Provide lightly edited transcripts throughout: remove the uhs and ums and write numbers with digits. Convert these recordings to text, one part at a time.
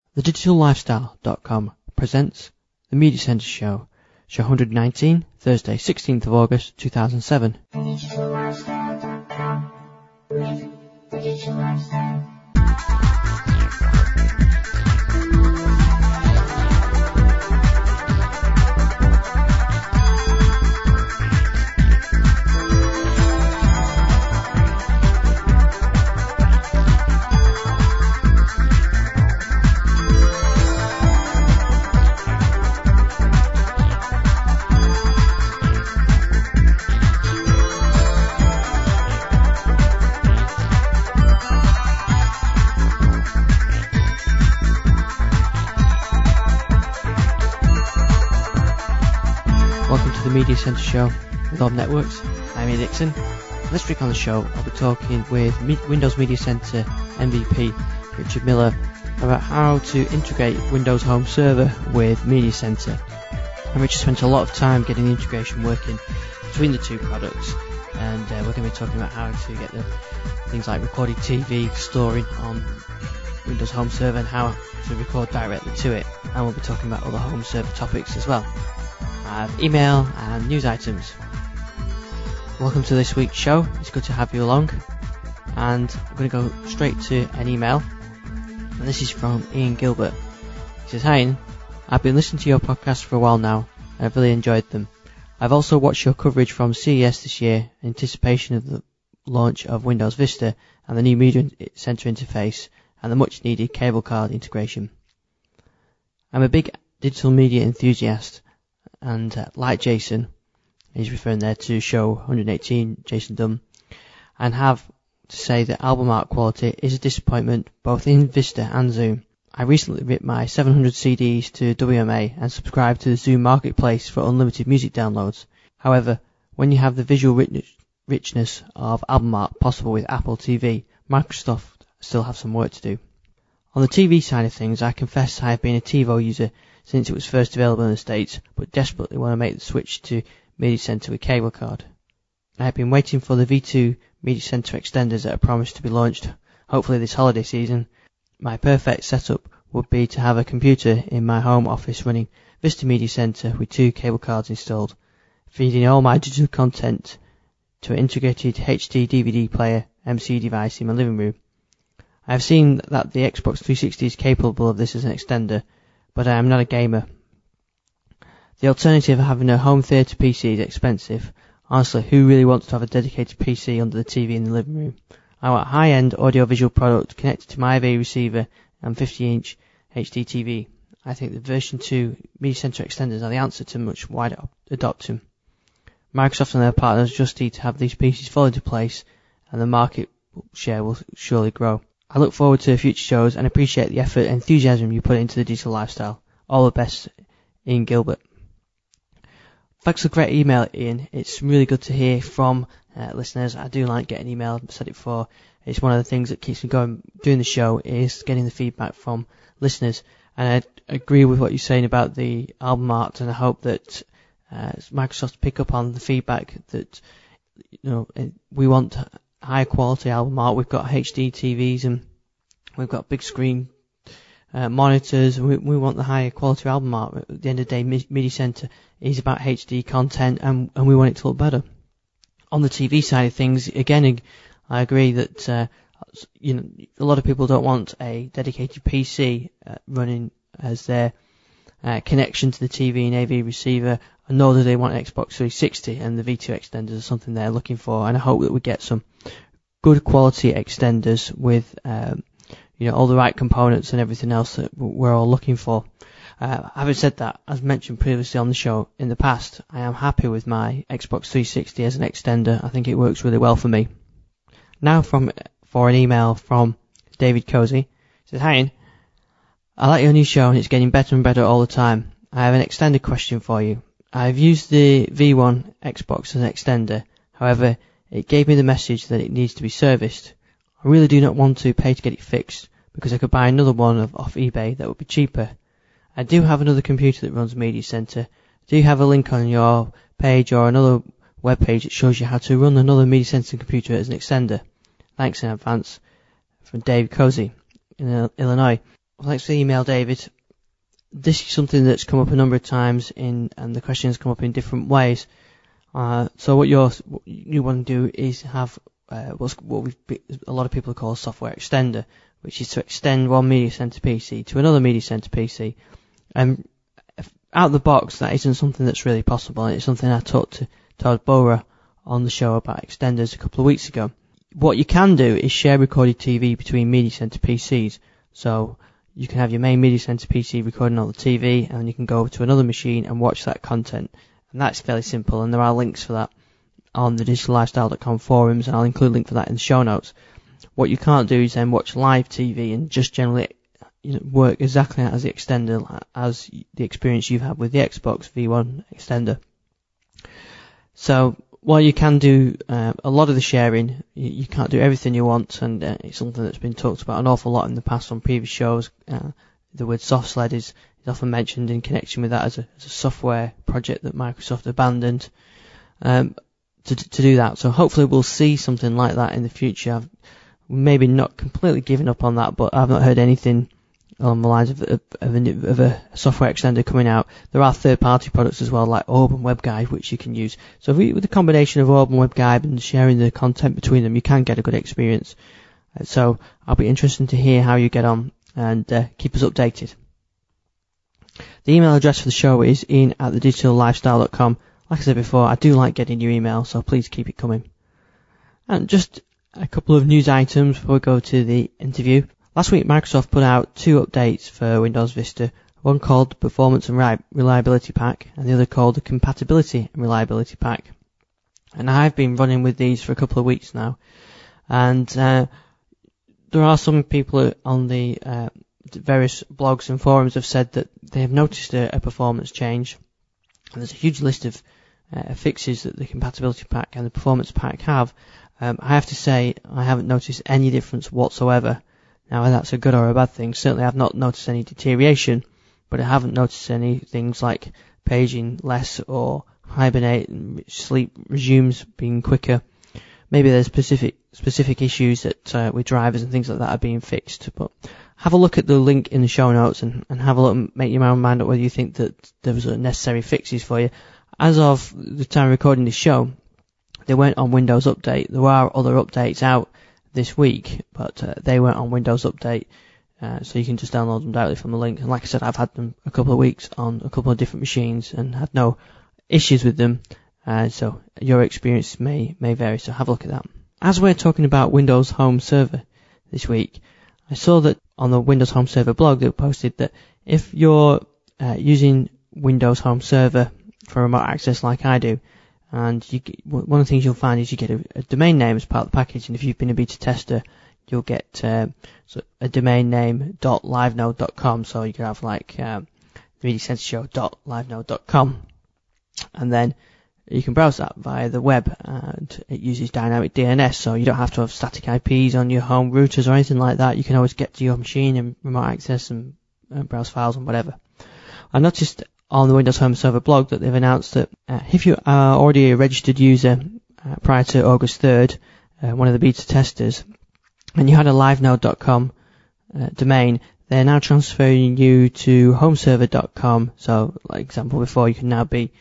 TheDigitalLifestyle.com presents The Media Centre Show, show 119, Thursday, 16th of August, 2007. TheDigitalLifestyle.com with The Digital Lifestyle. The Media Centre Show with Orb Networks. I'm Ian Dixon. This week on the show I'll be talking with Windows Media Centre MVP Richard Miller about how to integrate Windows Home Server with Media Centre. And Richard spent a lot of time getting the integration working between the two products, and we're going to be talking about how to get the things like recorded TV storing on Windows Home Server and how to record directly to it, and we'll be talking about other Home Server topics as well. Email and news items. Welcome to this week's show. It's good to have you along, and I'm going to go straight to an email, and this is from Ian Gilbert. He says, "Hi Ian, I've been listening to your podcast for a while now and I've really enjoyed them. I've also watched your coverage from CES this year in anticipation of the launch of Windows Vista and the new Media Centre interface and the much needed cable card integration. I'm a big digital media enthusiast, and like Jason," he's referring there to show 118, Jason Dunn, "and have to say that album art quality is a disappointment both in Vista and Zoom. I recently ripped my 700 CDs to WMA and subscribed to the Zoom Marketplace for unlimited music downloads. However, when you have the visual richness of album art possible with Apple TV, Microsoft still have some work to do. On the TV side of things, I confess I have been a TiVo user since it was first available in the States, but desperately want to make the switch to Media Centre with cable card. I have been waiting for the V2 Media Centre extenders that are promised to be launched, hopefully this holiday season. My perfect setup would be to have a computer in my home office running Vista Media Centre with two cable cards installed, feeding all my digital content to an integrated HD DVD player MC device in my living room. I have seen that the Xbox 360 is capable of this as an extender, but I am not a gamer. The alternative of having a home theatre PC is expensive. Honestly, who really wants to have a dedicated PC under the TV in the living room? I want a high-end audio-visual product connected to my AV receiver and 50-inch HD TV. I think the version 2 Media Centre extenders are the answer to much wider adoption. Microsoft and their partners just need to have these pieces fall into place, and the market share will surely grow. I look forward to future shows and appreciate the effort and enthusiasm you put into the digital lifestyle. All the best, Ian Gilbert." Thanks for the great email, Ian. It's really good to hear from listeners. I do like getting emails. I've said it before. It's one of the things that keeps me going doing the show is getting the feedback from listeners. And I agree with what you're saying about the album art, and I hope that Microsoft pick up on the feedback that, we want high quality album art. We've got HD TVs and we've got big screen monitors, and we want the higher quality album art. At the end of the day, Media Centre is about HD content, and we want it to look better. On the TV side of things, again, I agree that a lot of people don't want a dedicated PC running as their connection to the TV and AV receiver, nor do they want Xbox 360, and the V2 extenders are something they're looking for. And I hope that we get some good quality extenders with all the right components and everything else that we're all looking for. Having said that, as mentioned previously on the show in the past, I am happy with my Xbox 360 as an extender. I think it works really well for me. Now for an email from David Cozy. He says, "Hi Ian, I like your new show and it's getting better and better all the time. I have an extended question for you. I've used the V1 Xbox as an extender. However, it gave me the message that it needs to be serviced. I really do not want to pay to get it fixed, because I could buy another one off eBay that would be cheaper. I do have another computer that runs Media Centre. Do you have a link on your page or another web page that shows you how to run another Media Centre computer as an extender? Thanks in advance." From Dave Cozy in Illinois. thanks for the email, David. This is something that's come up a number of times and the questions come up in different ways. So what you want to do is have a lot of people call a software extender, which is to extend one Media Center PC to another Media Center PC. Out of the box, that isn't something that's really possible, and it's something I talked to Todd Bora on the show about extenders a couple of weeks ago. What you can do is share recorded TV between Media Center PCs. So you can have your main Media Center PC recording on the TV, and you can go over to another machine and watch that content. And that's fairly simple, and there are links for that on the digitallifestyle.com forums, and I'll include a link for that in the show notes. What you can't do is then watch live TV and just generally work exactly as the extender, as the experience you've had with the Xbox V1 extender. So while you can do a lot of the sharing, you can't do everything you want, and it's something that's been talked about an awful lot in the past on previous shows. The word SoftSled is often mentioned in connection with that as a software project that Microsoft abandoned to do that. So hopefully we'll see something like that in the future. I've maybe not completely given up on that, but I've not heard anything along the lines of a software extender coming out. There are third-party products as well, like Orb and WebGuide, which you can use. So with the combination of Orb and WebGuide and sharing the content between them, you can get a good experience. So I'll be interested to hear how you get on, and keep us updated. The email address for the show is ian@thedigital.lifestyle.com. Like I said before, I do like getting your email, so please keep it coming. And just a couple of news items before we go to the interview. Last week, Microsoft put out 2 updates for Windows Vista, one called the Performance and Reliability Pack, and the other called the Compatibility and Reliability Pack. And I've been running with these for a couple of weeks now. And there are some people on the various blogs and forums have said that they have noticed a performance change. And there's a huge list of fixes that the Compatibility Pack and the Performance Pack have. I have to say I haven't noticed any difference whatsoever. Now, whether that's a good or a bad thing, certainly I've not noticed any deterioration, but I haven't noticed any things like paging less or hibernate and sleep resumes being quicker. Maybe there's specific issues that with drivers and things like that are being fixed. But have a look at the link in the show notes and have a look and make your own mind up whether you think that there was necessary fixes for you. As of the time of recording this show, they weren't on Windows Update. There are other updates out this week, but they weren't on Windows Update, so you can just download them directly from the link. And like I said, I've had them a couple of weeks on a couple of different machines and had no issues with them, so your experience may vary, so have a look at that. As we're talking about Windows Home Server this week, I saw that on the Windows Home Server blog they posted that if you're using Windows Home Server for remote access like I do, and one of the things you'll find is you get a domain name as part of the package, and if you've been a beta tester, you'll get a domain name .livenode.com, so you can have like MediaCenterShow.livenode.com, and then you can browse that via the web, and it uses dynamic DNS, so you don't have to have static IPs on your home routers or anything like that. You can always get to your machine and remote access and browse files and whatever. I noticed on the Windows Home Server blog that they've announced that if you are already a registered user prior to August 3rd, one of the beta testers, and you had a livenode.com domain, they're now transferring you to homeserver.com. So, like example before, you can now be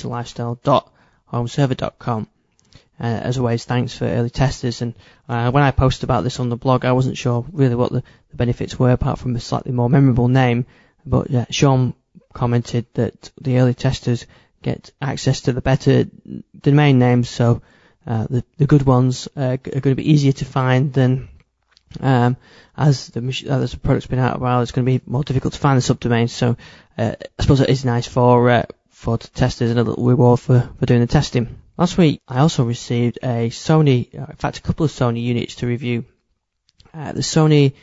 digitallifestyle.homeserver.com. As always, thanks for early testers. And when I posted about this on the blog, I wasn't sure really what the benefits were, apart from a slightly more memorable name. But Sean commented that the early testers get access to the better domain names, so the good ones are going to be easier to find than as the product's been out a while. It's going to be more difficult to find the subdomains. So I suppose it is nice for testers and a little reward for doing the testing. Last week I also received a Sony, in fact a couple of Sony units to review. The Sony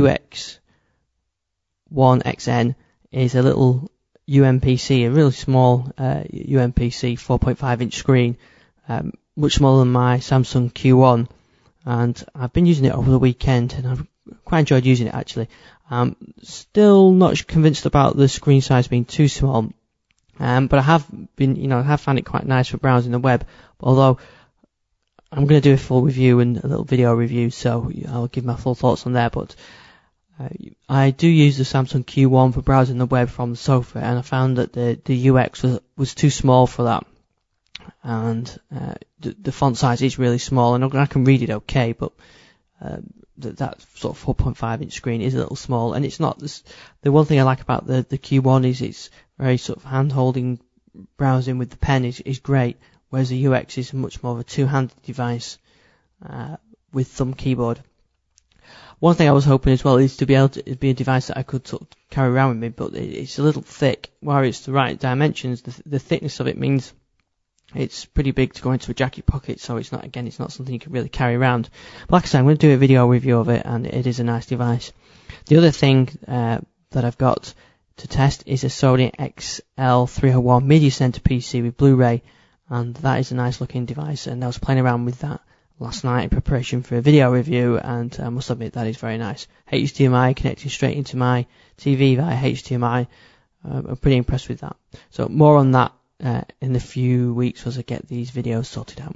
UX1XN is a little UMPC, a really small UMPC 4.5 inch screen, much smaller than my Samsung Q1, and I've been using it over the weekend and I've quite enjoyed using it actually. Still not convinced about the screen size being too small, but I have been, I have found it quite nice for browsing the web, although I'm going to do a full review and a little video review, so I'll give my full thoughts on there. But I do use the Samsung Q1 for browsing the web from the sofa, and I found that the UX was too small for that. And the font size is really small, and I can read it okay, but that sort of 4.5 inch screen is a little small, and it's not the one thing I like about the Q1 is it's very sort of hand holding browsing with the pen is great, whereas the UX is much more of a two-handed device with thumb keyboard. One thing I was hoping as well is to be able to be a device that I could sort of carry around with me, but it's a little thick. While it's the right dimensions, the thickness of it means it's pretty big to go into a jacket pocket, so it's not something you can really carry around. But like I said, I'm going to do a video review of it, and it is a nice device. The other thing that I've got to test is a Sony XL301 Media Center PC with Blu-ray, and that is a nice looking device, and I was playing around with that last night in preparation for a video review, and I must admit that is very nice. HDMI connecting straight into my TV via HDMI. I'm pretty impressed with that. So more on that in a few weeks as I get these videos sorted out.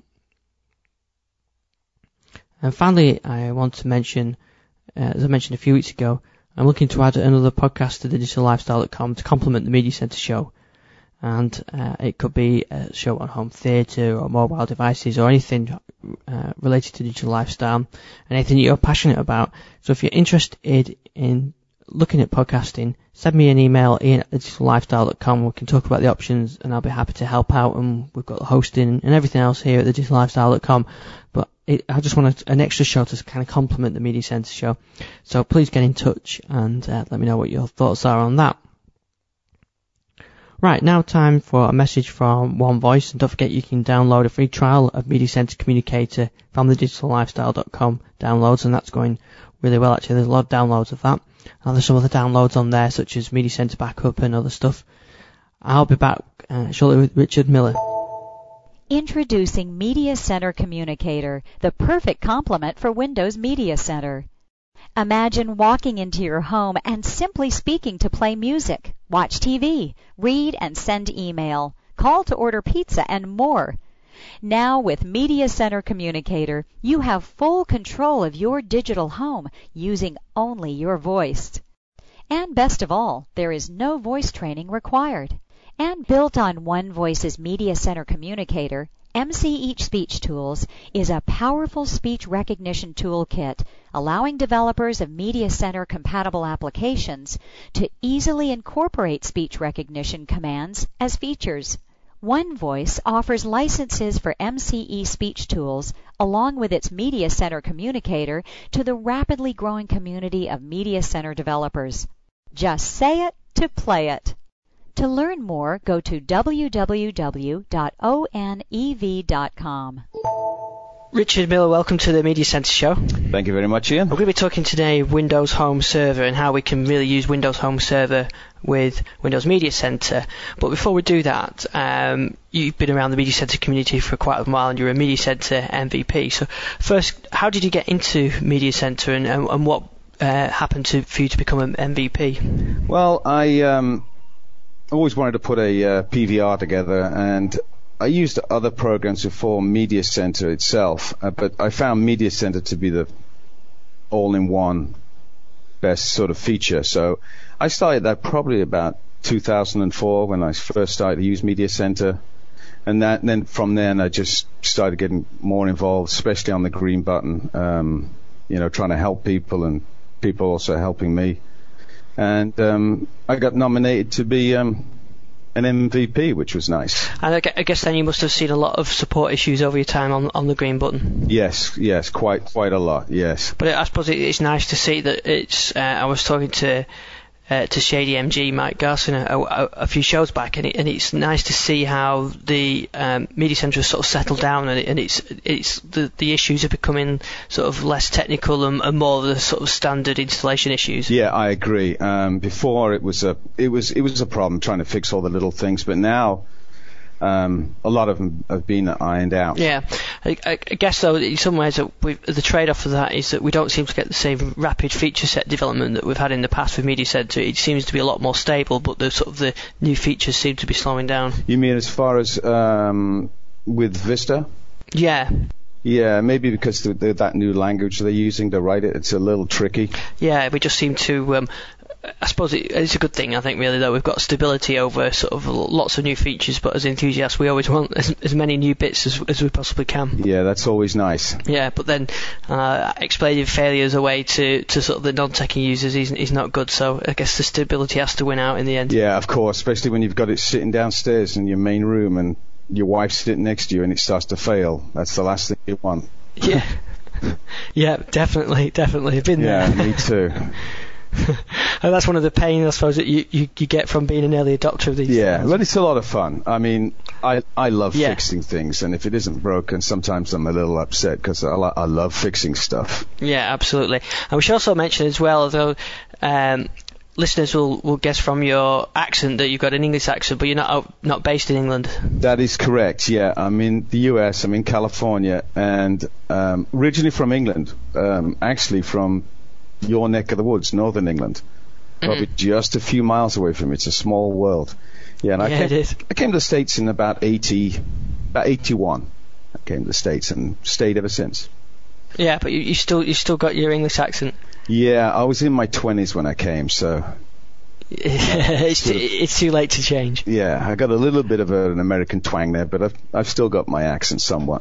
And finally, I want to mention, as I mentioned a few weeks ago, I'm looking to add another podcast to digitallifestyle.com to complement the Media Center show. And it could be a show on home theatre or mobile devices or anything related to digital lifestyle, anything you're passionate about. So if you're interested in looking at podcasting, send me an email, ian@digitallifestyle.com. We can talk about the options, and I'll be happy to help out. And we've got the hosting and everything else here at digitallifestyle.com. But I just want an extra show to kind of complement the Media Center show. So please get in touch and let me know what your thoughts are on that. Right, now time for a message from One Voice, and don't forget you can download a free trial of Media Center Communicator from the digitallifestyle.com downloads, and that's going really well actually. There's a lot of downloads of that, and there's some other downloads on there such as Media Center Backup and other stuff. I'll be back shortly with Richard Miller. Introducing Media Center Communicator, the perfect complement for Windows Media Center. Imagine walking into your home and simply speaking to play music, watch TV, read and send email, call to order pizza, and more. Now with Media Center Communicator, you have full control of your digital home using only your voice. And best of all, there is no voice training required. And built on One Voice's Media Center Communicator, MC-Each Speech Tools is a powerful speech recognition toolkit allowing developers of Media Center compatible applications to easily incorporate speech recognition commands as features. One Voice offers licenses for MC-Each Speech Tools along with its Media Center Communicator to the rapidly growing community of Media Center developers. Just say it to play it. To learn more, go to www.onev.com. Richard Miller, welcome to the Media Center show. Thank you very much, Ian. We're going to be talking today Windows Home Server and how we can really use Windows Home Server with Windows Media Center. But before we do that, you've been around the Media Center community for quite a while, and you're a Media Center MVP. So first, how did you get into Media Center, and what happened for you to become an MVP? Well, I always wanted to put a PVR together, and I used other programs before Media Center itself, but I found Media Center to be the all-in-one best sort of feature. So I started that probably about 2004 when I first started to use Media Center, and then from then I just started getting more involved, especially on the green button, trying to help people and people also helping me. And I got nominated to be an MVP, which was nice. And I guess then you must have seen a lot of support issues over your time on the green button. Yes, quite a lot, yes. But I suppose it's nice to see that it's. I was talking to Shady MG, Mike Garson, a few shows back, and it's nice to see how the Media Center has sort of settled down, and it's the issues are becoming sort of less technical and more the sort of standard installation issues. Yeah, I agree. Before it was a problem trying to fix all the little things, but now a lot of them have been ironed out. Yeah, I guess though in some ways the trade-off of that is that we don't seem to get the same rapid feature set development that we've had in the past with Media Center. It seems to be a lot more stable, but the new features seem to be slowing down. You mean as far as with Vista? Yeah. Yeah, maybe because that new language they're using to write it, it's a little tricky. Yeah, we just seem to. I suppose it's a good thing, I think, really, though. We've got stability over sort of lots of new features, but as enthusiasts, we always want as many new bits as we possibly can. Yeah, that's always nice. Yeah, but then explaining failures away to sort of the non-techie users is not good, so I guess the stability has to win out in the end. Yeah, of course, especially when you've got it sitting downstairs in your main room and your wife's sitting next to you and it starts to fail. That's the last thing you want. Yeah. Yeah, definitely. I've been there. Yeah, me too. And that's one of the pains, I suppose, that you get from being an early adopter of these things. But it's a lot of fun. I mean, I love fixing things, and if it isn't broken, sometimes I'm a little upset because I love fixing stuff. Yeah, absolutely. And we should also mention as well, though, listeners will guess from your accent that you've got an English accent, but you're not based in England. That is correct, yeah. I'm in the US, I'm in California, and originally from England, actually from your neck of the woods, Northern England. Probably just a few miles away from it. It's a small world. Yeah, and it is. I came to the States in about 81. I came to the States and stayed ever since. Yeah, but you still got your English accent. Yeah, I was in my 20s when I came, so... it's too late to change. Yeah, I got a little bit of an American twang there, but I've still got my accent somewhat.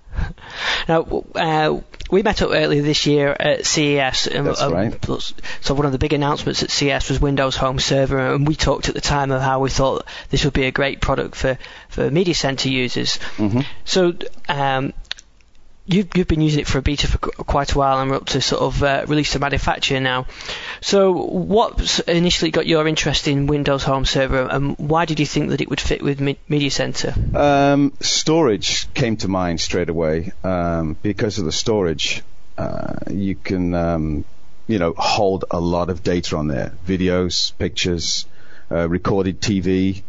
Now, we met up earlier this year at CES. That's right. So one of the big announcements at CES was Windows Home Server, and we talked at the time of how we thought this would be a great product for Media Center users. Mm-hmm. So you've been using it for a beta for quite a while, and we're up to sort of release to manufacture now. So what initially got your interest in Windows Home Server, and why did you think that it would fit with Media Center? Storage came to mind straight away. Because of the storage, you can hold a lot of data on there: videos, pictures, recorded TV,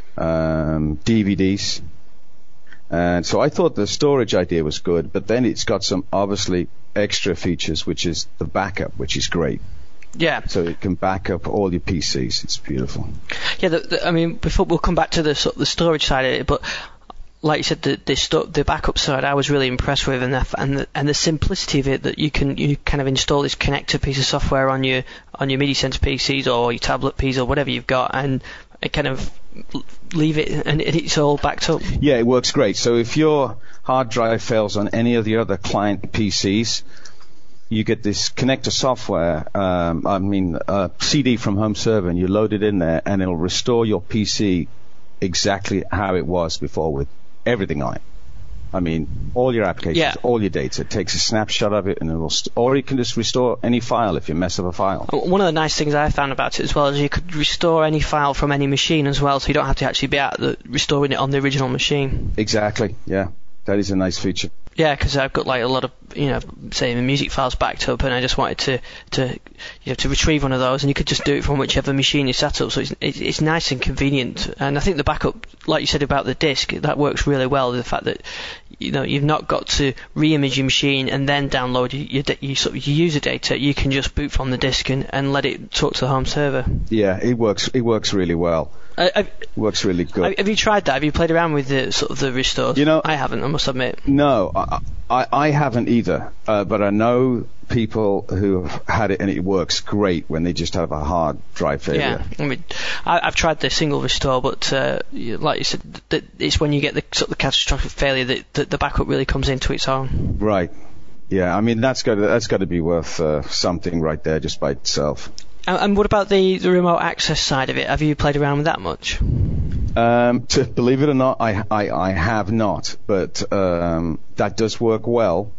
DVDs. And so I thought the storage idea was good, but then it's got some obviously extra features, which is the backup, which is great. Yeah. So it can back up all your PCs. It's beautiful. Yeah, I mean, before we'll come back to the storage side of it, but like you said, the backup side I was really impressed with, and the simplicity of it, that you kind of install this connector piece of software on your Media Center PCs or your tablet PC or whatever you've got, and it kind of leave it and it's all backed up. Yeah, it works great. So if your hard drive fails on any of the other client PCs, you get this connector software, a CD from Home Server, and you load it in there, and it'll restore your PC exactly how it was before with everything on it. I mean, all your applications, all your data. It takes a snapshot of it, and or you can just restore any file if you mess up a file. One of the nice things I found about it as well is you could restore any file from any machine as well, so you don't have to actually be restoring it on the original machine. Exactly. Yeah, that is a nice feature. Yeah, because I've got like a lot of, say the music files backed up, and I just wanted to retrieve one of those, and you could just do it from whichever machine you set up. So it's nice and convenient. And I think the backup, like you said about the disk, that works really well. The fact that you've not got to re-image your machine and then download your user data. You can just boot from the disk and let it talk to the home server. Yeah, it works really well. Works really good. Have you tried that? Have you played around with the restores? I haven't, I must admit. No, I haven't either. But I know people who have had it, and it works great when they just have a hard drive failure. Yeah, I mean, I've tried the single restore, but like you said, it's when you get the sort of catastrophic failure that the backup really comes into its own. Right. Yeah, I mean that's got to be worth something right there just by itself. And what about the remote access side of it? Have you played around with that much? Believe it or not, I have not, but that does work well.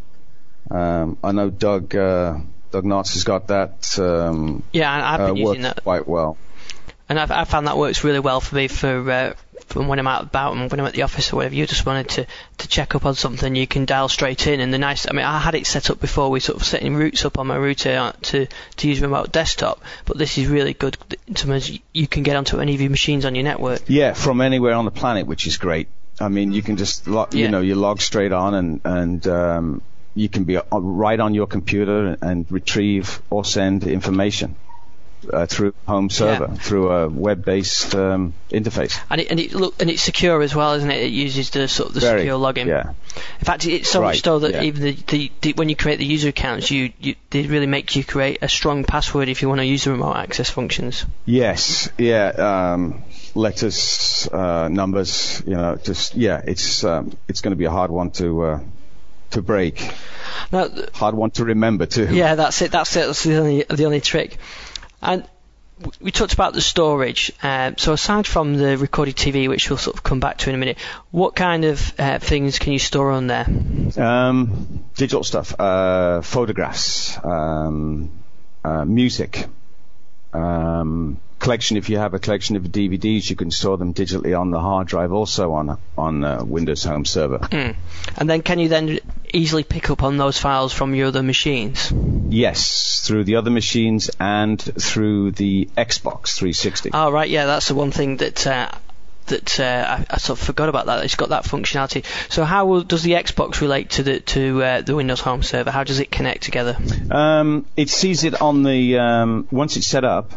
I know Doug Knotts has got that. I've been using that quite well. And I found that works really well for me for when I'm out and about and when I'm at the office or whatever. You just wanted to check up on something, you can dial straight in. And I had it set up before we sort of setting routes up on my router to use remote desktop, but this is really good in terms of you can get onto any of your machines on your network. Yeah, from anywhere on the planet, which is great. I mean, you can just you log straight on and you can be right on your computer and retrieve or send information. through home server, through a web-based interface. And it's secure as well, isn't it? It uses the sort of secure login. Yeah. In fact, it's so much so that even the when you create the user accounts, they really make you create a strong password if you want to use the remote access functions. Yes. Yeah. Letters, numbers. It's going to be a hard one to break. Now, hard one to remember too. Yeah, that's it. That's the only trick. And we talked about the storage. So aside from the recorded TV, which we'll sort of come back to in a minute, what kind of things can you store on there? Digital stuff, photographs, music. Collection. If you have a collection of DVDs, you can store them digitally on the hard drive, also on Windows Home Server. And then can you then easily pick up on those files from your other machines? Yes, through the other machines and through the Xbox 360. Oh right, yeah, that's the one thing that I sort of forgot about. That it's got that functionality. So how does the Xbox relate to the Windows Home Server? How does it connect together? It sees it on the once it's set up.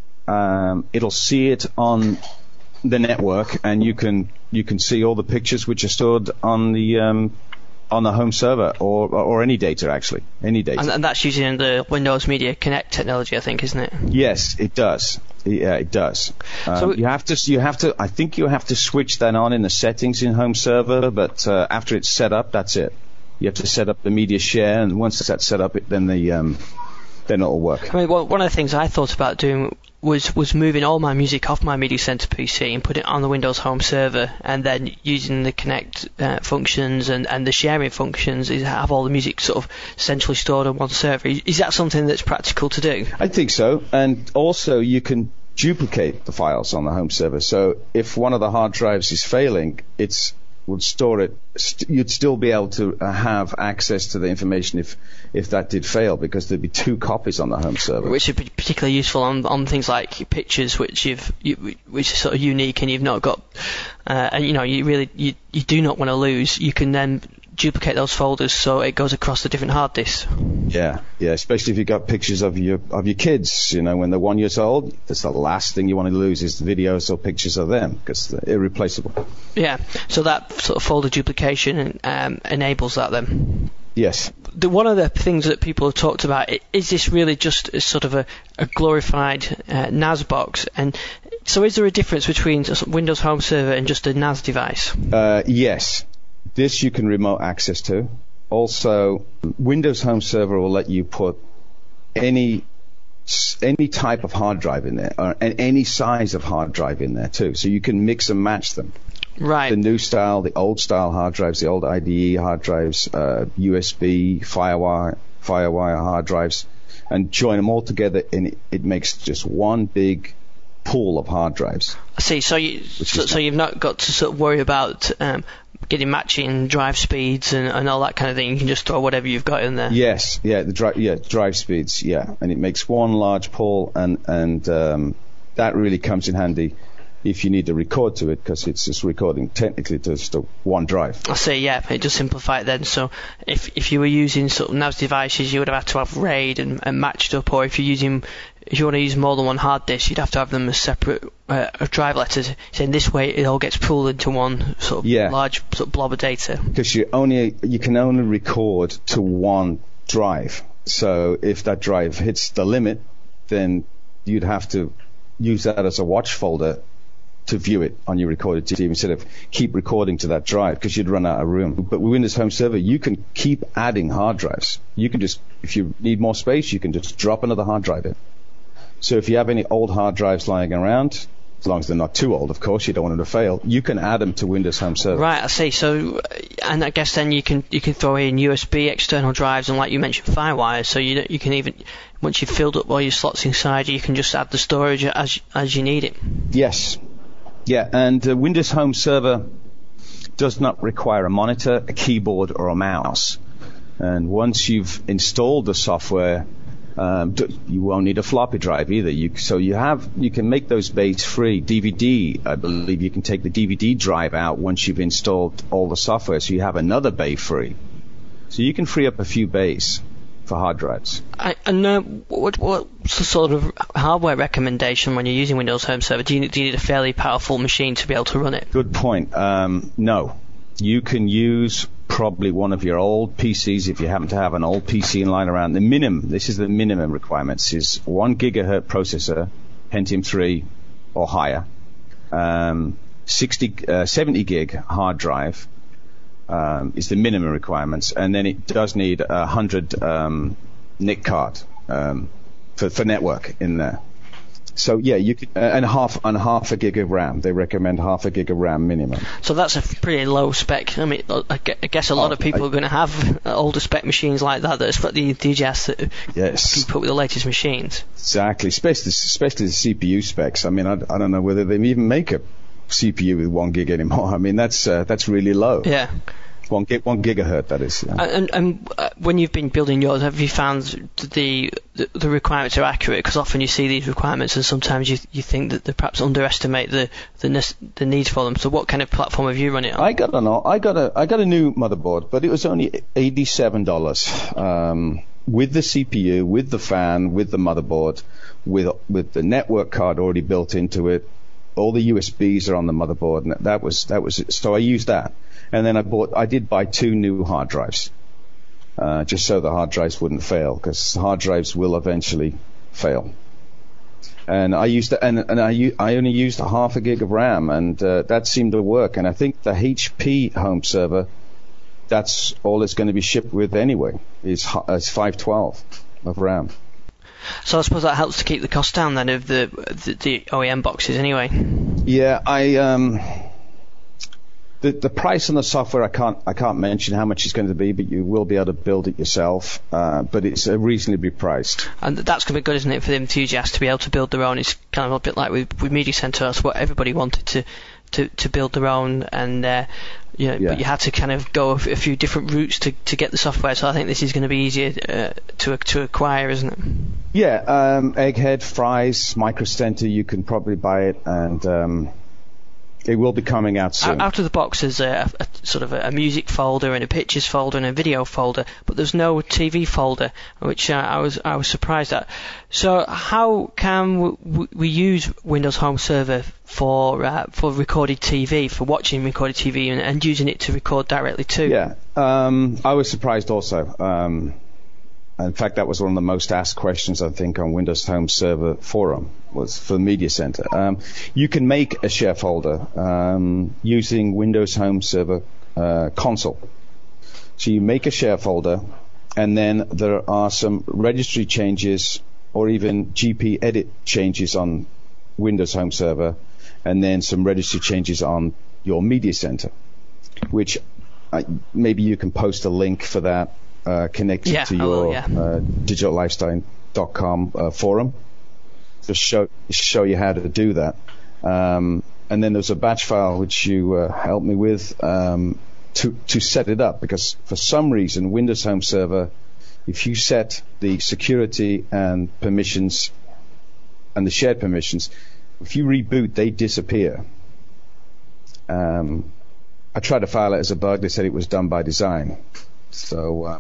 It'll see it on the network, and you can see all the pictures which are stored on the home server, or any data, actually, any data. And that's using the Windows Media Connect technology, I think, isn't it? Yes, it does. Yeah, it does. So you have to. I think you have to switch that on in the settings in home server, but after it's set up, that's it. You have to set up the media share, and once that's set up, then it'll work. I mean, one of the things I thought about doing was moving all my music off my Media Center PC and put it on the Windows Home Server, and then using the Connect functions and the sharing functions is have all the music sort of centrally stored on one server. Is that something that's practical to do? I think so, and also you can duplicate the files on the home server. So if one of the hard drives is failing, would store it. You'd still be able to have access to the information if that did fail, because there'd be two copies on the home server, which would be particularly useful on things like pictures, which which is sort of unique and you've not got, and you do not want to lose. You can then duplicate those folders so it goes across the different hard disks. Yeah, especially if you've got pictures of your kids, when they're 1 year old. That's the last thing you want to lose is videos or pictures of them, because they're irreplaceable. Yeah, so that sort of folder duplication enables that then. Yes. One of the things that people have talked about, is this really just a sort of a glorified NAS box? And so is there a difference between Windows Home Server and just a NAS device? Yes. This you can remote access to. Also, Windows Home Server will let you put any type of hard drive in there, and any size of hard drive in there too. So you can mix and match them. Right. The new style, the old style hard drives, the old IDE hard drives, USB, FireWire hard drives, and join them all together, and it makes just one big pool of hard drives. I see. So you've not got to sort of worry about getting matching drive speeds and all that kind of thing. You can just throw whatever you've got in there. Yes. Yeah. Drive speeds. Yeah, and it makes one large pool, and that really comes in handy if you need to record to it, because it's just recording technically to just one drive. I see, yeah, it does simplify it then. So if you were using sort of NAS devices, you would have had to have RAID and matched up, or if you want to use more than one hard disk, you'd have to have them as separate drive letters. So in this way, it all gets pooled into one sort of large sort of blob of data. Because you can only record to one drive. So if that drive hits the limit, then you'd have to use that as a watch folder to view it on your recorded TV instead of keep recording to that drive, because you'd run out of room. But with Windows Home Server, you can keep adding hard drives. You can just, if you need more space, you can just drop another hard drive in. So if you have any old hard drives lying around, as long as they're not too old, of course, you don't want them to fail, you can add them to Windows Home Server. Right, I see. So, and I guess then you can throw in USB external drives, and like you mentioned, FireWire. So you can even, once you've filled up all your slots inside, you can just add the storage as you need it. Yes. Yeah, and Windows Home Server does not require a monitor, a keyboard, or a mouse. And once you've installed the software, you won't need a floppy drive either. You can make those bays free. DVD, I believe you can take the DVD drive out once you've installed all the software, so you have another bay free. So you can free up a few bays. for hard drives. What's the sort of hardware recommendation when you're using Windows Home Server? Do you need a fairly powerful machine to be able to run it? Good point. No. You can use probably one of your old PCs if you happen to have an old PC lying around. This is the minimum requirements, is 1 gigahertz processor, Pentium 3 or higher, 70 gig hard drive, is the minimum requirements, and then it does need 100 NIC card for network in there. So yeah, you could, and half a gig of RAM. They recommend half a gig of RAM minimum. So that's a pretty low spec. I mean, I guess a lot of people are going to have older spec machines like that. That's for the enthusiasts that keep up with the latest machines. Exactly, especially the CPU specs. I mean, I don't know whether they even make a CPU with 1 gig anymore. I mean, that's really low. Yeah. 1 gigahertz, that is. Yeah. And when you've been building yours, have you found the requirements are accurate? Because often you see these requirements, and sometimes you think that they perhaps underestimate the needs for them. So, what kind of platform have you run it on? I got a new motherboard, but it was only $87 with the CPU, with the fan, with the motherboard, with the network card already built into it. All the USBs are on the motherboard, and that was it. So I used that. And then I did buy 2 new hard drives, just so the hard drives wouldn't fail, because hard drives will eventually fail. And I used I only used a half a gig of RAM, and that seemed to work. And I think the HP home server, that's all it's going to be shipped with anyway, is 512 of RAM. So I suppose that helps to keep the cost down then of the OEM boxes anyway. Yeah, the price on the software I can't mention how much it's going to be, but you will be able to build it yourself. But it's reasonably priced. And that's going to be good, isn't it, for the enthusiasts to be able to build their own? It's kind of a bit like with Media Center. That's what everybody wanted to build their own, and but you had to kind of go a few different routes to get the software. So I think this is going to be easier to acquire, isn't it? Yeah, Egghead, Fry's, Microcenter, you can probably buy it, and it will be coming out soon. Out of the box, there's a sort of a music folder and a pictures folder and a video folder, but there's no TV folder, which I was surprised at. So how can we use Windows Home Server for recorded TV, for watching recorded TV and using it to record directly too? Yeah, I was surprised also. In fact, that was one of the most asked questions, I think, on Windows Home Server forum, was for the Media Center. You can make a share folder using Windows Home Server console. So you make a share folder, and then there are some registry changes or even GP edit changes on Windows Home Server, and then some registry changes on your Media Center, which maybe you can post a link for that. Connected to your digitallifestyle.com forum to show you how to do that. And then there's a batch file which you helped me with to set it up, because for some reason Windows Home Server, if you set the security and permissions and the shared permissions, if you reboot, they disappear. I tried to file it as a bug. They said it was done by design. So,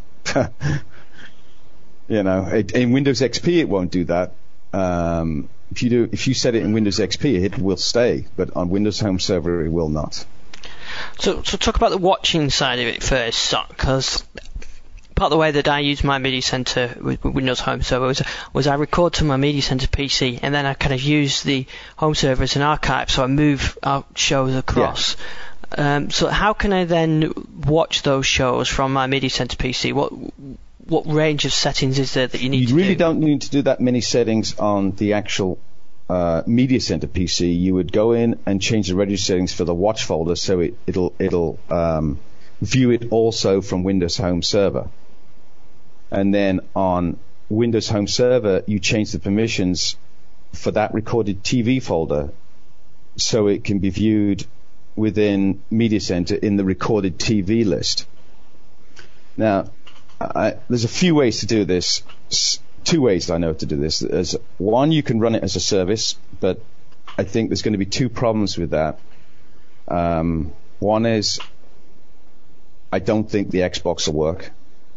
in Windows XP it won't do that. If you set it in Windows XP, it will stay, but on Windows Home Server it will not. So talk about the watching side of it first, because part of the way that I use my Media Center with Windows Home Server was I record to my Media Center PC, and then I kind of use the Home Server as an archive, so I move out shows across. Yeah. So how can I then watch those shows from my Media Center PC? What range of settings is there that you need to do? You really don't need to do that many settings on the actual Media Center PC. You would go in and change the registry settings for the watch folder, so it'll view it also from Windows Home Server. And then on Windows Home Server, you change the permissions for that recorded TV folder, so it can be viewed within Media Center in the recorded TV list. Now, there's a few ways to do this. 2 ways I know to do this. There's one, you can run it as a service, but I think there's going to be 2 problems with that. One is, I don't think the Xbox will work.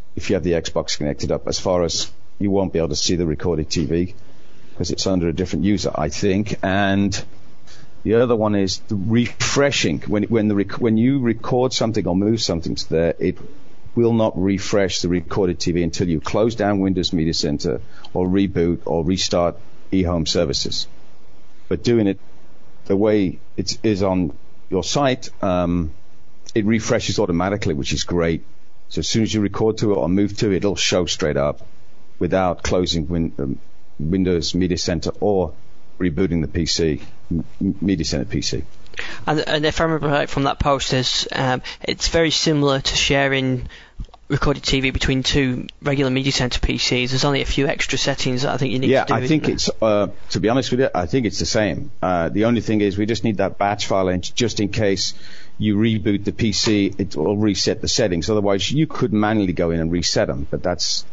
if you have the Xbox connected up, as far as you won't be able to see the recorded TV because it's under a different user, I think. And the other one is the refreshing. When you record something or move something to there, it will not refresh the recorded TV until you close down Windows Media Center or reboot or restart eHome services. But doing it the way it is on your site, it refreshes automatically, which is great. So as soon as you record to it or move to it, it'll show straight up without closing Windows Media Center or rebooting the PC, Media Center PC. And if I remember right from that post, it's very similar to sharing recorded TV between two regular Media Center PCs. There's only a few extra settings that I think you need to do. Yeah, I think it's, to be honest with you, I think it's the same. The only thing is we just need that batch file just in case you reboot the PC, it will reset the settings. Otherwise, you could manually go in and reset them. But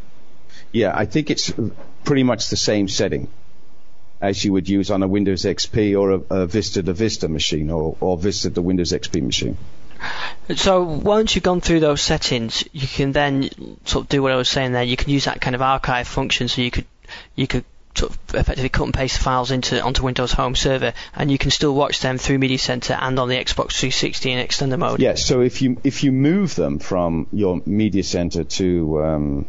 I think it's pretty much the same setting as you would use on a Windows XP or a Vista to Vista machine or Vista to Windows XP machine. So once you've gone through those settings, you can then sort of do what I was saying there. You can use that kind of archive function, so you could sort of effectively cut and paste the files onto Windows Home Server, and you can still watch them through Media Center and on the Xbox 360 in extender mode. Yes. So if you move them from your Media Center to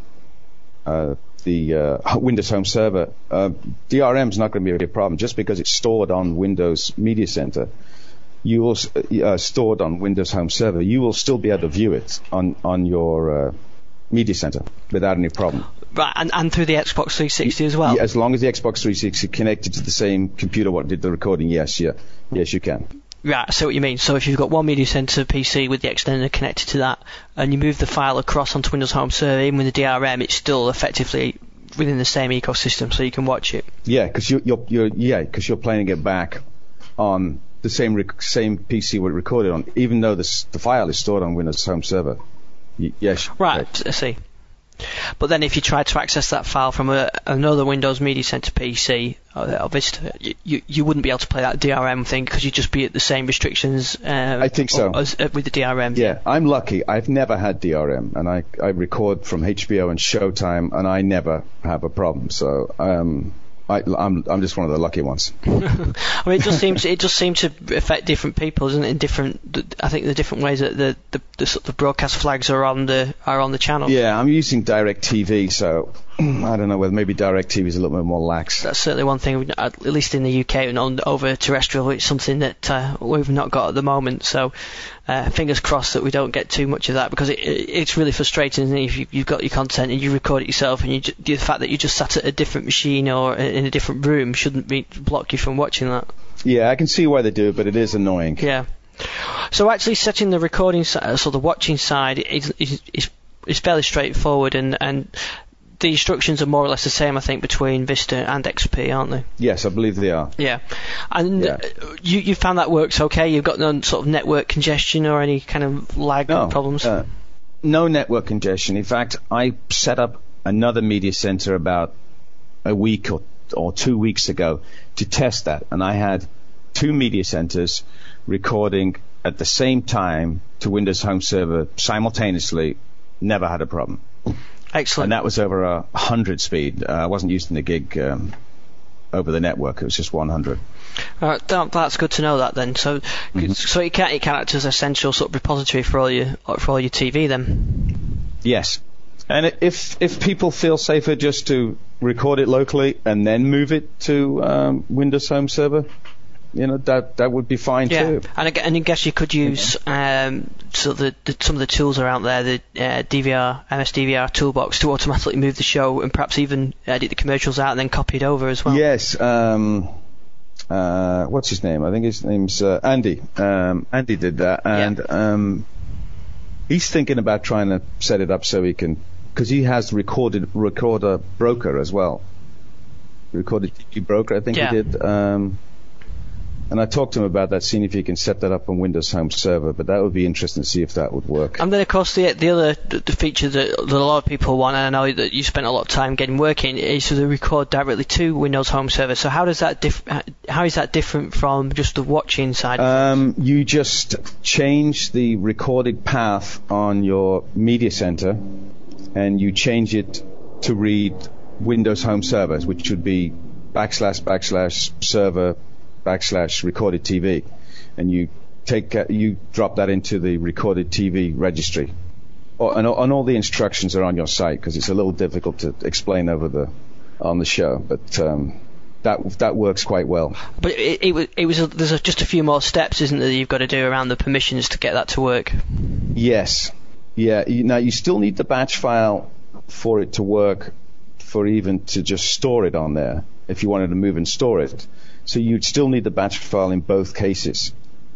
the Windows Home Server, DRM is not going to be a problem just because it's stored on Windows Media Center. You will stored on Windows Home Server. You will still be able to view it on your Media Center without any problem. Right, and through the Xbox 360 as well? Yeah, as long as the Xbox 360 connected to the same computer what did the recording, yes, you can. Right, I see what you mean. So if you've got one Media Center PC with the extender connected to that, and you move the file across onto Windows Home Server, even with the DRM, it's still effectively within the same ecosystem, so you can watch it. Yeah, because you're playing it back on the same PC we recorded on, even though the file is stored on Windows Home Server. Yes. Right, I see. But then if you try to access that file from another Windows Media Center PC, obviously you wouldn't be able to play that DRM thing because you'd just be at the same restrictions. I think so. As with the DRM. Yeah, I'm lucky. I've never had DRM, and I record from HBO and Showtime, and I never have a problem. So I'm just one of the lucky ones. I mean, it just seems to affect different people, doesn't it? I think the different ways that the broadcast flags are on the channel. Yeah, I'm using DirecTV, so I don't know whether maybe DirecTV is a little bit more lax. That's certainly one thing, at least in the UK and over terrestrial, it's something that we've not got at the moment. So fingers crossed that we don't get too much of that, because it's really frustrating, isn't it? If you've got your content and you record it yourself, and the fact that you just sat at a different machine or in a different room shouldn't block you from watching that. Yeah, I can see why they do it, but it is annoying. Yeah. So actually setting the recording side, so the watching side, is fairly straightforward, and the instructions are more or less the same, I think, between Vista and XP, aren't they? Yes, I believe they are. Yeah. And you found that works okay? You've got no sort of network congestion or any kind of lag problems? No network congestion. In fact, I set up another Media Center about a week or 2 weeks ago to test that, and I had two Media Centers recording at the same time to Windows Home Server simultaneously. Never had a problem. Excellent. And that was over 100 speed. I wasn't using the gig over the network. It was just 100. That's good to know that then. So, so it can act as a central sort of repository for all your TV then. Yes. And if people feel safer just to record it locally and then move it to Windows Home Server, that would be fine too. And I guess you could use some of the tools are out there, the MS-DVR toolbox, to automatically move the show and perhaps even edit the commercials out and then copy it over as well. Yes. What's his name? I think his name's Andy. Andy did that, and he's thinking about trying to set it up so he can, because he has Recorder Broker as well. Recorded TV Broker, I think he did. And I talked to him about that, seeing if he can set that up on Windows Home Server, but that would be interesting to see if that would work. And then, of course, the other feature that a lot of people want, and I know that you spent a lot of time getting working, is to record directly to Windows Home Server. So how is that different from just the watching side? You just change the recorded path on your Media Center, and you change it to read Windows Home Server, which would be //server/recorded TV, and you drop that into the recorded TV registry. And all the instructions are on your site, because it's a little difficult to explain on the show, but that works quite well. But there's just a few more steps, isn't there, that you've got to do around the permissions to get that to work? Yes. Yeah. Now you still need the batch file for it to work, for even to just store it on there if you wanted to move and store it. So you'd still need the batch file in both cases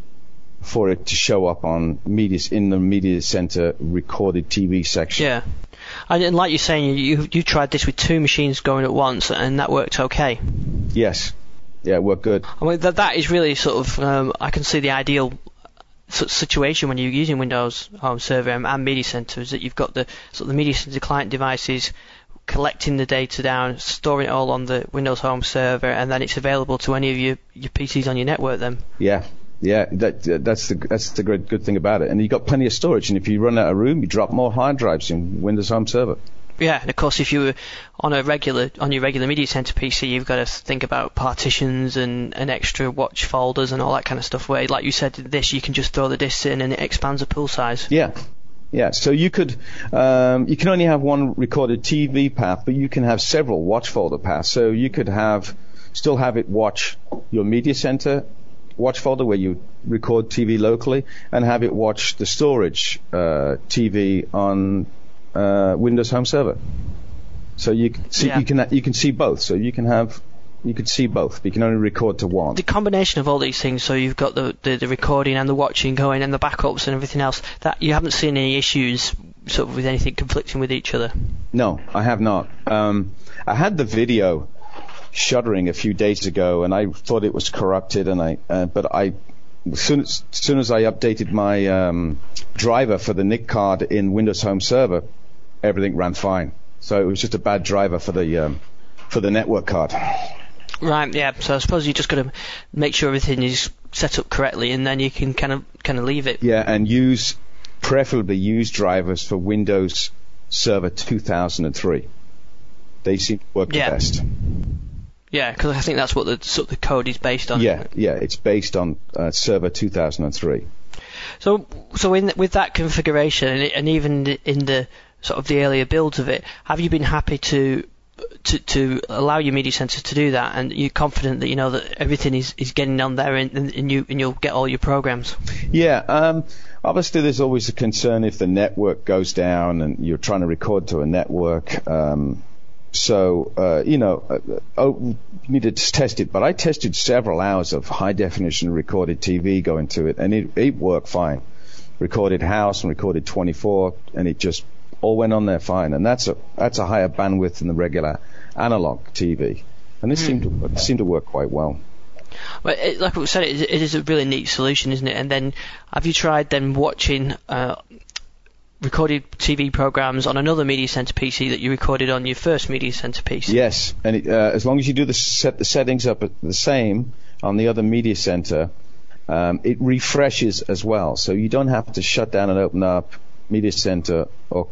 for it to show up in the Media Center recorded TV section. Yeah. And like you're saying, you tried this with 2 machines going at once, and that worked okay. Yes. Yeah, it worked good. I mean, that is really sort of, I can see the ideal situation when you're using Windows Home Server and Media Center, is that you've got the sort of the Media Center client devices collecting the data down, storing it all on the Windows Home Server, and then it's available to any of your PCs on your network then. Yeah. Yeah, that's the good thing about it. And you've got plenty of storage, and if you run out of room, you drop more hard drives in Windows Home Server. Yeah, and of course, if you were on your regular Media Center PC, you've got to think about partitions and extra watch folders and all that kind of stuff. Where, like you said, this you can just throw the disks in and it expands the pool size. Yeah. Yeah, so you can only have one recorded TV path, but you can have several watch folder paths. So you could still have it watch your Media Center watch folder where you record TV locally, and have it watch the storage TV on Windows Home Server. So you can see you can see both. So you could see both, but you can only record to one. The combination of all these things, so you've got the recording and the watching going and the backups and everything else, that you haven't seen any issues sort of with anything conflicting with each other? No, I have not. I had the video shuttering a few days ago, and I thought it was corrupted, but as soon as I updated my driver for the NIC card in Windows Home Server, everything ran fine. So it was just a bad driver for the network card. Right, yeah. So I suppose you just got to make sure everything is set up correctly, and then you can kind of leave it. Yeah, and preferably use drivers for Windows Server 2003. They seem to work the best. Yeah, because I think that's what the code is based on. Yeah, it's based on Server 2003. So with that configuration, and even in the sort of the earlier builds of it, have you been happy to allow your Media Center to do that, and you're confident that you know that everything is getting on there, and you'll get all your programs? Yeah, obviously there's always a concern if the network goes down and you're trying to record to a network. You need to test it, but I tested several hours of high definition recorded TV going to it, and it worked fine. Recorded house and recorded 24, and it just all went on there fine. And that's a higher bandwidth than the regular analog TV, and this seemed to work quite well. Well, like we said, it is a really neat solution, isn't it? And then, have you tried then watching recorded TV programs on another Media Center PC that you recorded on your first Media Center PC? Yes, and as long as you do set the settings up the same on the other Media Center, it refreshes as well. So you don't have to shut down and open up Media Center or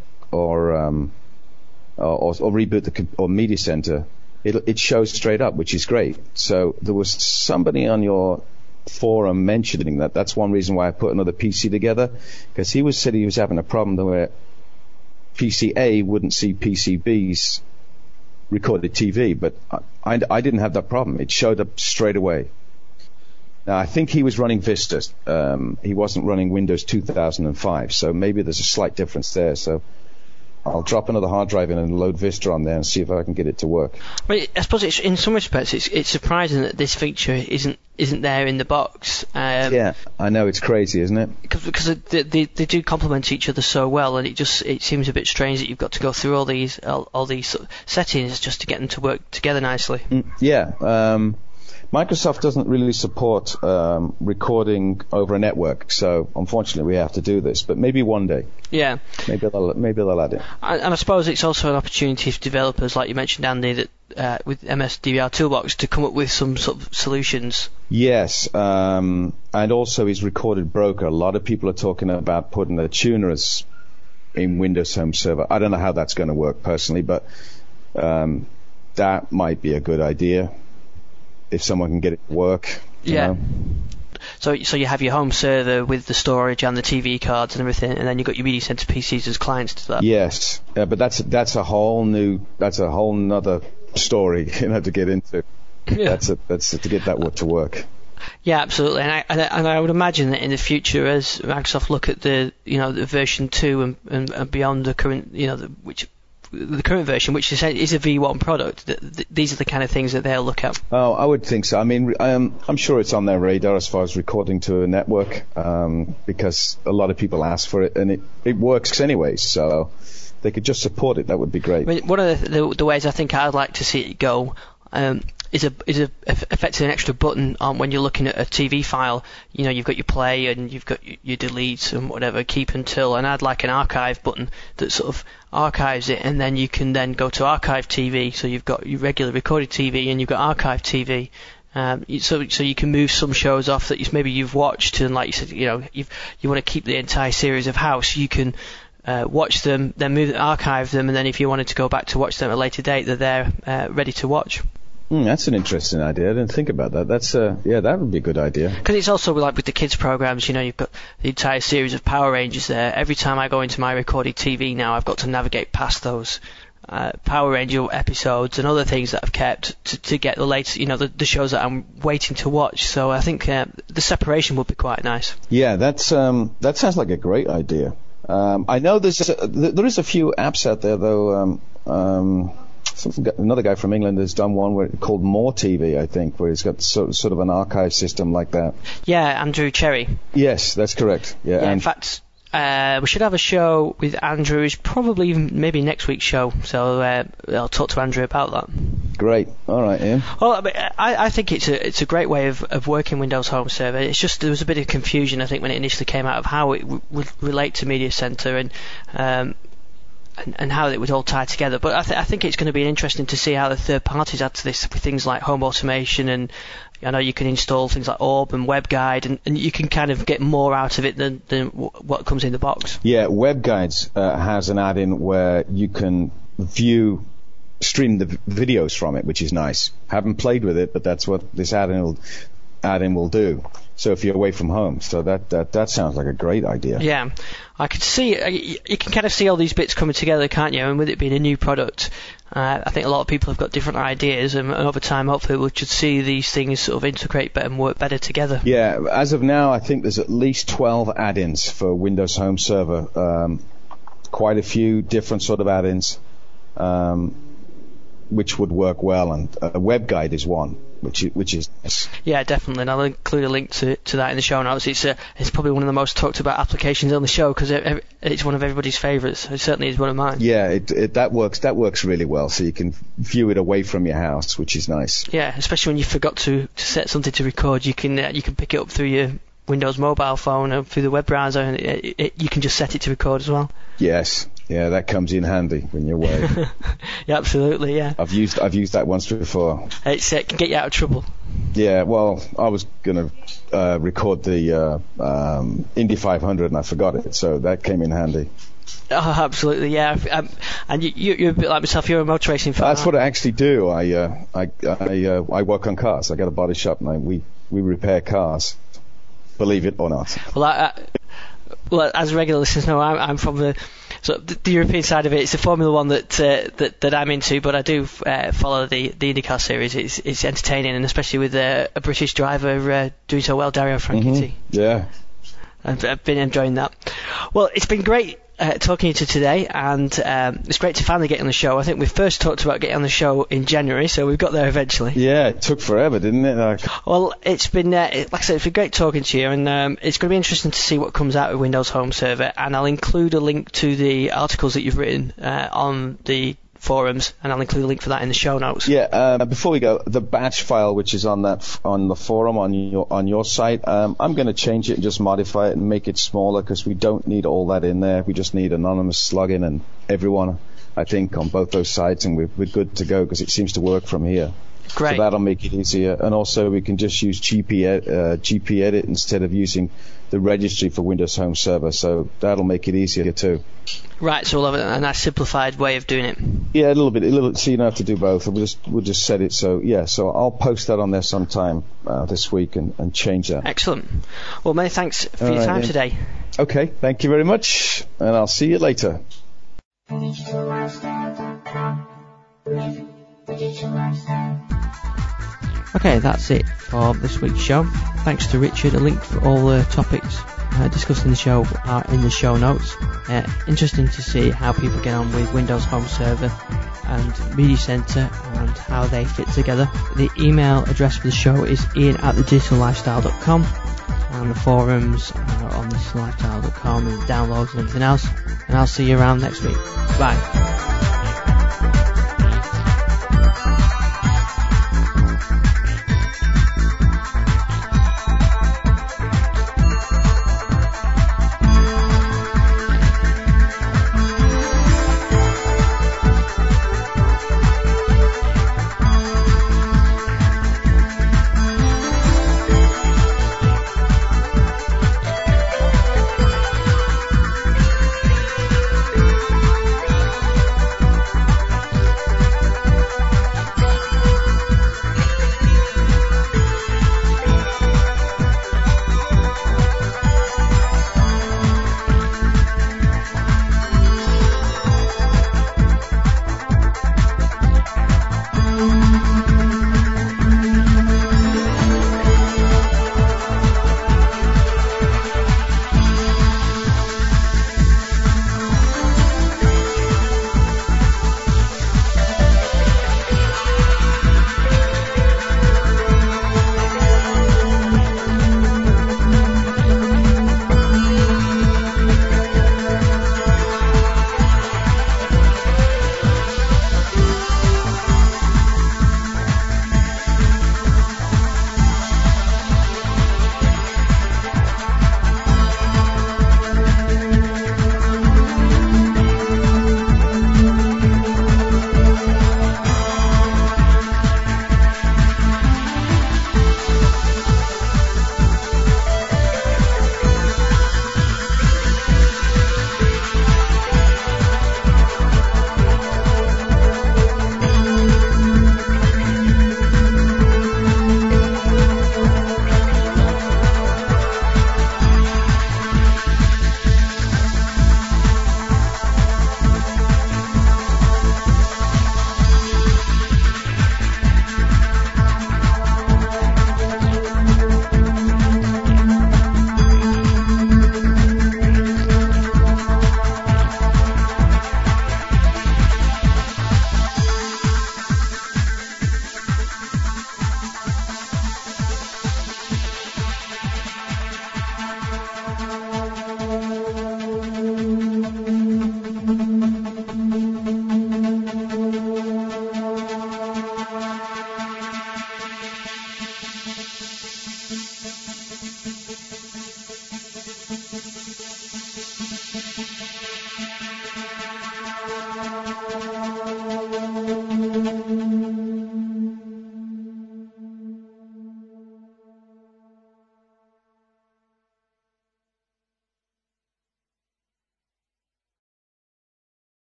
reboot or Media Center. It shows straight up, which is great. So there was somebody on your forum mentioning that's one reason why I put another PC together, because he said he was having a problem where PC A wouldn't see PC B's recorded TV, but I didn't have that problem. It showed up straight away. Now I think he was running Vista. He wasn't running Windows 2005, so maybe there's a slight difference there. So I'll drop another hard drive in and load Vista on there and see if I can get it to work. Well, I suppose in some respects it's surprising that this feature isn't there in the box. Yeah, I know, it's crazy, isn't it? Because they do complement each other so well, and it seems a bit strange that you've got to go through all these sort of settings just to get them to work together nicely. Yeah. Microsoft doesn't really support recording over a network, so unfortunately we have to do this. But maybe one day. Yeah. Maybe they'll add it. And I suppose it's also an opportunity for developers, like you mentioned, Andy, that with MS-DVR Toolbox to come up with some sort of solutions. Yes, and also his recorded broker. A lot of people are talking about putting a tuner as in Windows Home Server. I don't know how that's going to work personally, but that might be a good idea if someone can get it to work. You know? So you have your home server with the storage and the TV cards and everything, and then you've got your Media Center PCs as clients to that. Yes, but that's a whole nother story, to get into. Yeah. That's to get that to work. Yeah, absolutely, and I would imagine that in the future, as Microsoft look at the version 2 and beyond the current the current version, which is a V1 product, these are the kind of things that they'll look at. Oh, I would think so. I mean, I'm sure it's on their radar as far as recording to a network, because a lot of people ask for it, and it works anyways. So they could just support it. That would be great. I mean, one of the ways I think I'd like to see it go is effectively an extra button on when you're looking at a TV file. You've got your play and you've got your deletes and whatever, keep until, and I'd like an archive button that sort of archives it, and then you can then go to archive TV. So you've got your regular recorded TV and you've got archive TV. So you can move some shows off that maybe you've watched, and like you said, you want to keep the entire series of House. You can watch them, then archive them, and then if you wanted to go back to watch them at a later date, they're there ready to watch. That's an interesting idea. I didn't think about that. That's that would be a good idea. Because it's also like with the kids programs, you've got the entire series of Power Rangers there. Every time I go into my recorded TV now, I've got to navigate past those Power Ranger episodes and other things that I've kept to get the latest, the shows that I'm waiting to watch. So I think the separation would be quite nice. Yeah, that sounds like a great idea. I know there is a few apps out there though. Another guy from England has done one called More TV, I think, where he's got sort of an archive system like that. Yeah, Andrew Cherry. Yes, that's correct. Yeah, in fact, we should have a show with Andrew. It's probably maybe next week's show, so I'll talk to Andrew about that. Great. All right, Ian. Well, I think it's a great way of working Windows Home Server. It's just there was a bit of confusion, I think, when it initially came out of how it would relate to Media Center and how it would all tie together. But I think it's going to be interesting to see how the third parties add to this with things like home automation, and I know you can install things like Orb and WebGuide, and you can kind of get more out of it than what comes in the box. Yeah, WebGuides has an add-in where you can stream the videos from it, which is nice. Haven't played with it, but that's what this add-in will do. So if you're away from home, so that sounds like a great idea. Yeah, I could see you can kind of see all these bits coming together, can't you? And with it being a new product, I think a lot of people have got different ideas, and over time, hopefully, we should see these things sort of integrate better and work better together. Yeah, as of now, I think there's at least 12 add-ins for Windows Home Server. Quite a few different sort of add-ins, which would work well, and WebGuide is one. Which is nice. Yeah, definitely, and I'll include a link to that in the show notes. It's probably one of the most talked about applications on the show because it's one of everybody's favourites. It certainly is one of mine. Yeah, that works really well. So you can view it away from your house, which is nice. Yeah, especially when you forgot to set something to record, you can pick it up through your Windows mobile phone or through the web browser, and you can just set it to record as well. Yes. Yeah, that comes in handy when you're away. Yeah, absolutely. Yeah. I've used that once before. It can get you out of trouble. Yeah. Well, I was going to record the Indy 500 and I forgot it, so that came in handy. Oh, absolutely. Yeah. And you're a bit like myself. You're a motor racing fan. That's what I actually do. I work on cars. I got a body shop and we repair cars. Believe it or not. Well, as regular listeners know, I'm from the European side of it. It's the Formula One that I'm into, but I do follow the IndyCar series. It's entertaining, and especially with a British driver doing so well, Dario Franchitti. Mm-hmm. Yeah, I've been enjoying that. Well, it's been great talking to you today, and it's great to finally get on the show. I think we first talked about getting on the show in January, so we've got there eventually. Yeah, it took forever, didn't it? Well, it's been, like I said, it's been great talking to you, and it's going to be interesting to see what comes out of Windows Home Server, and I'll include a link to the articles that you've written on the forums, and I'll include a link for that in the show notes. Yeah, before we go, the batch file which is on the forum on your site, I'm going to change it and just modify it and make it smaller because we don't need all that in there. We just need anonymous login and everyone, I think, on both those sites, and we're good to go because it seems to work from here. Great. So that'll make it easier. And also we can just use GP Edit instead of using the registry for Windows Home Server. So that'll make it easier too. Right, so we'll have a nice simplified way of doing it. Yeah, a little bit, so you don't have to do both. We'll just set it so, yeah, so I'll post that on there sometime this week and change that. Excellent. Well, many thanks for your time today. Okay, thank you very much, and I'll see you later. DigitalLifestyle.com. Live the digital lifestyle. Okay, that's it for this week's show. Thanks to Richard. A link for all the topics discussed in the show are in the show notes. Interesting to see how people get on with Windows Home Server and Media Center and how they fit together. The email address for the show is ian@thedigital-lifestyle.com, and the forums are on thedigital-lifestyle.com and downloads and everything else. And I'll see you around next week. Bye.